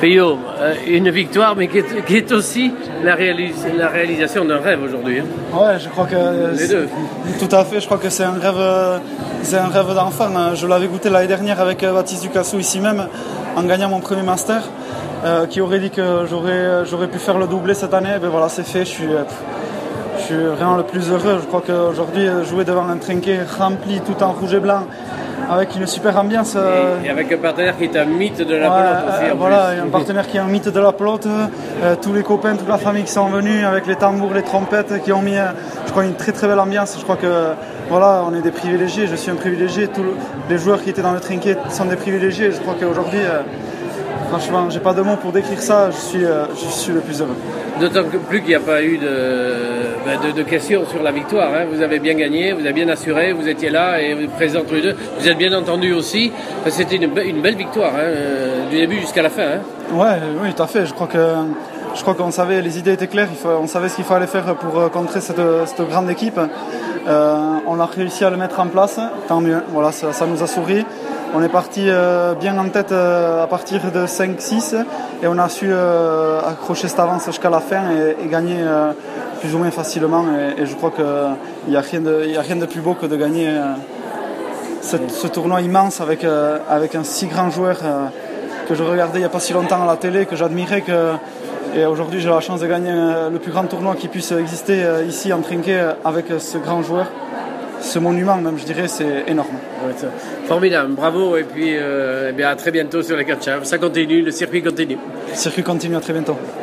Peyo, une victoire, mais qui est aussi la réalisation d'un rêve aujourd'hui. Ouais, je crois que les deux. Tout à fait. Je crois que c'est un rêve d'enfant. Je l'avais goûté l'année dernière avec Baptiste Ducassou ici même, en gagnant mon premier master. Qui aurait dit que j'aurais pu faire le doublé cette année. Ben voilà, c'est fait. Je suis vraiment le plus heureux. Je crois qu'aujourd'hui, jouer devant un trinquet rempli tout en rouge et blanc, avec une super ambiance. Et avec un partenaire qui est un mythe de la pelote aussi. Voilà, un partenaire qui est un mythe de la pelote. Tous les copains, toute la famille qui sont venus avec les tambours, les trompettes, qui ont mis, je crois, une très très belle ambiance. Je crois que voilà, on est des privilégiés. Je suis un privilégié. Tous les joueurs qui étaient dans le trinquet sont des privilégiés. Je crois qu'aujourd'hui, franchement, j'ai pas de mots pour décrire ça. Je suis le plus heureux. D'autant plus qu'il n'y a pas eu de questions sur la victoire. Hein. Vous avez bien gagné, vous avez bien assuré, vous étiez là et vous êtes présents tous les deux. Vous êtes bien entendus aussi. C'était une belle victoire, du début jusqu'à la fin. Hein. Ouais, oui, tout à fait. Je crois qu'on savait, les idées étaient claires. On savait ce qu'il fallait faire pour contrer cette grande équipe. On a réussi à le mettre en place. Tant mieux. Voilà, ça nous a souri. On est parti bien en tête à partir de 5-6 et on a su accrocher cette avance jusqu'à la fin et gagner plus ou moins facilement. Et je crois qu'il n'y a rien de plus beau que de gagner ce tournoi immense avec un si grand joueur que je regardais il n'y a pas si longtemps à la télé, que j'admirais. Et aujourd'hui, j'ai la chance de gagner le plus grand tournoi qui puisse exister ici en trinquet avec ce grand joueur. Ce monument même, je dirais, c'est énorme. Ouais, formidable, bravo et puis à très bientôt sur les 4 chambres. Ça continue, le circuit continue. Le circuit continue, à très bientôt.